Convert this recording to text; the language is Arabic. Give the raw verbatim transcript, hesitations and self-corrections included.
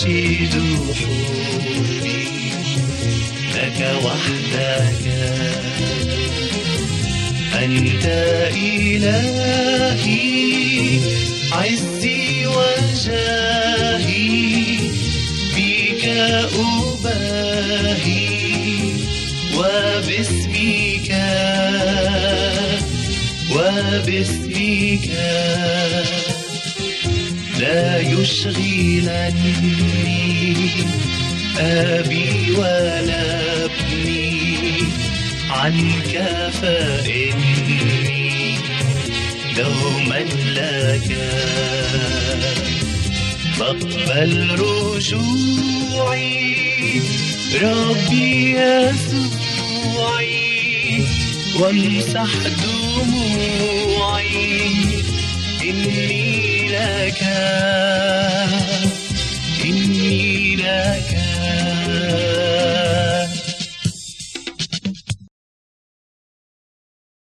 أنشد حبي لك وحدك، أنت إلهي عزي وجاهي، بك أباهي وباسمك وباسمك لا يشغلني أبي ولا ابني عنك، فإني دوما لك. فاقبل رجوعي ربي يسوعي، وامسح دموعي إني لك